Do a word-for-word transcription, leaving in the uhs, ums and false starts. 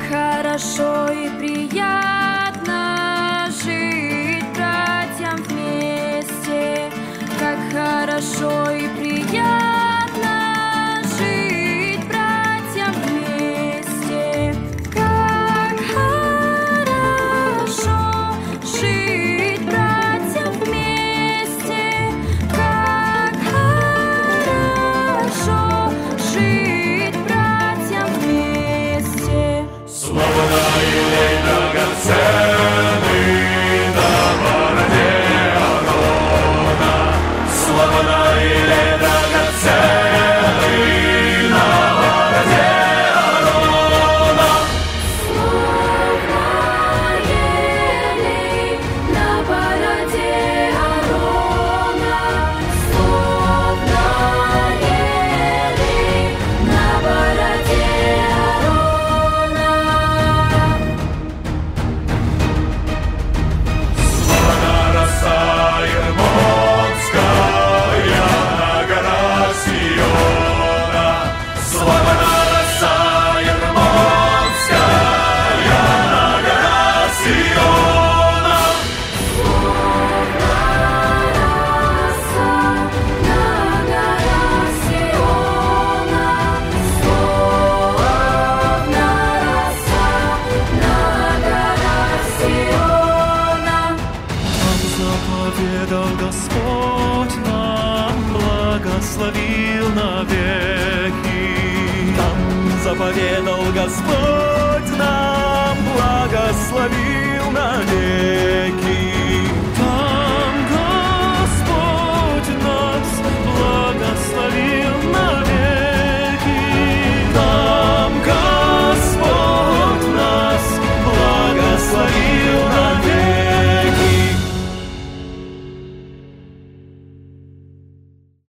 хорошо и приятно жить братьям вместе, как хорошо и приятно жить братьям вместе, как хорошо жить братьям вместе, как хорошо жить братьям вместе. Славна елей драгоценный на бороде Аарона, славна елей драгоценный на бороде Аарона. Славна елей на бороде Аарона, славна елей на бороде Аарона. Славна роса Ермонская на горах Сиона, славна роса Ермонская на горах Сиона. Славна роса на горах Сиона, славна роса на горах Сиона. Там заповедал Господь нам, благословил навеки. Там заповедал Господь нам, благословил навеки.